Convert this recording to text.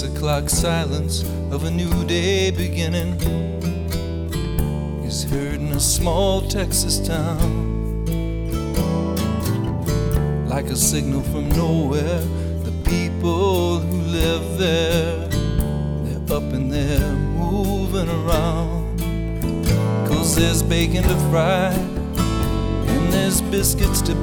6 o'clock silence of a new day beginning is heard in a small Texas town. Like a signal from nowhere, the people who live there, they're up and they're moving around. 'Cause there's bacon to fry and there's biscuits to